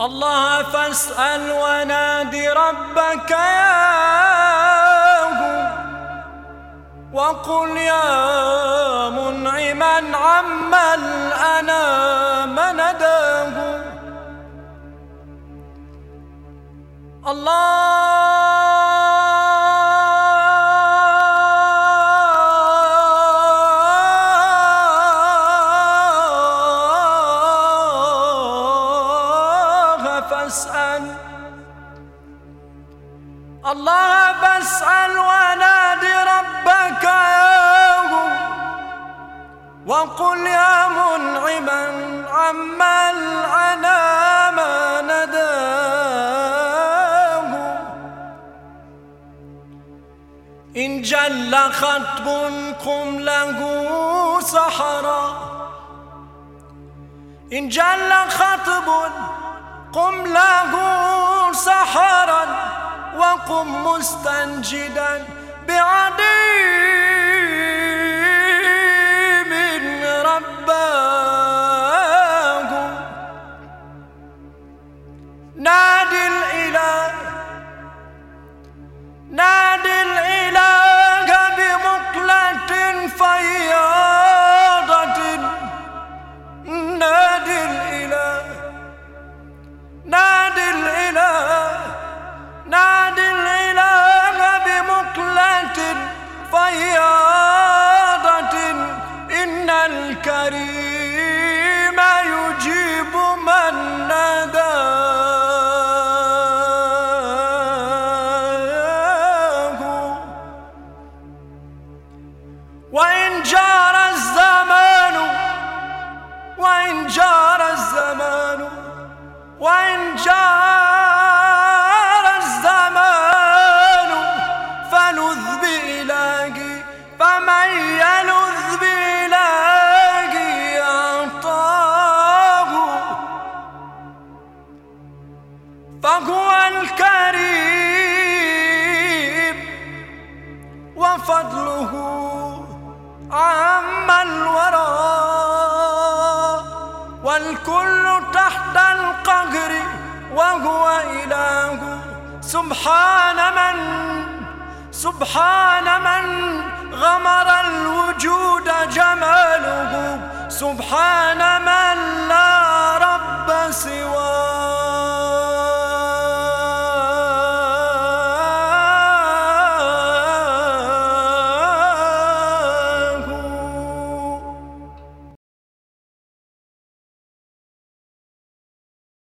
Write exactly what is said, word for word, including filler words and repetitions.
الله فاسأل ونادي ربك ياه، وقل يا منعما عما الأنام نداه. الله فاسأل، الله فاسأل ونادي ربك ياه، وقل يا منعما عما الأنام نداه. إن جل خطب قم له سحرا، إن جل خطب قم له سحرا، وقم مستنجدا بعديم رباه. نادي الإله، نادي الإله بمقلة فياضة، نادي الإله، نادي الإله، نادي الإله بمقلة فياضة. إن الكريم يجيب من ناداه. وإن جار الزمان، وإن جار الزمان، وإن جار الزمان فلذ بإلهي، فمن يلذ بإلهي أعطاه. فهو الكريم وفضله عم الورى، والكل تحت القهر وهو إله. سبحان من، سبحان من غمر الوجود جماله، سبحان من لا